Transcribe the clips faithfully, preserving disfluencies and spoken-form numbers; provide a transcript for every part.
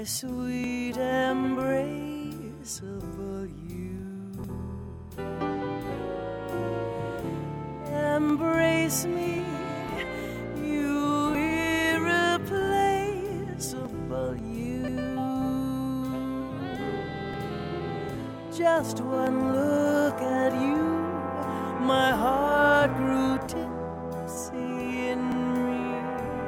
sweet embraceable you. Embrace me, you irreplaceable you. Just one look at you, my heart grew tipsy in me.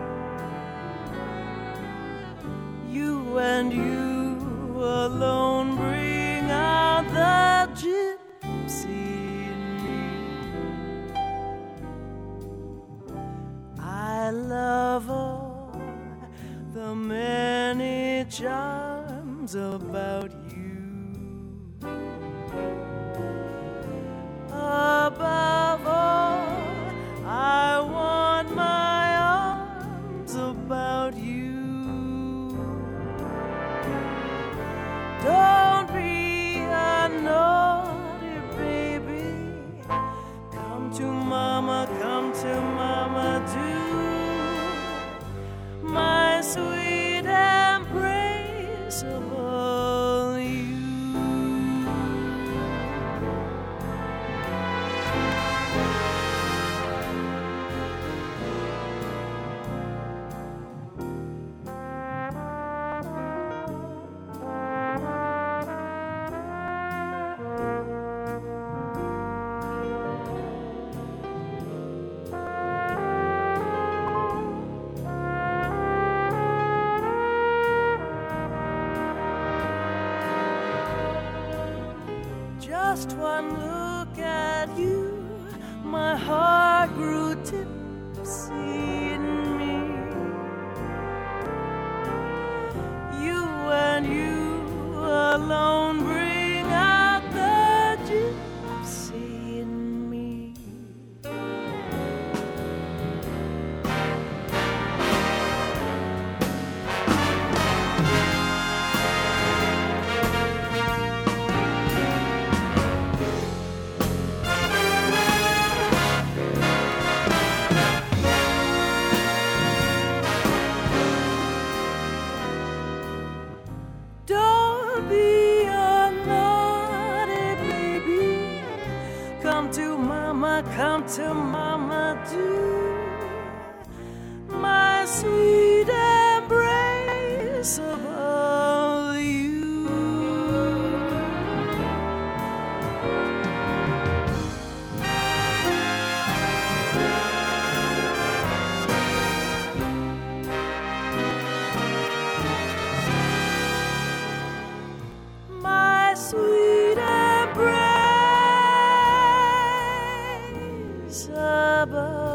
You and you alone bring out the gypsy in me. I love all the many charms about you. Above all, I want my arms about you. Don't be a naughty baby. Come to mama, come to mama too. My sweet embraceable you. Just one look at you, my heart grew tipsy in me. You and you alone bring out the gypsy in me. Don't be a naughty baby. Come to mama, come to mama too. My sweet embraceable you. My sweet embraceable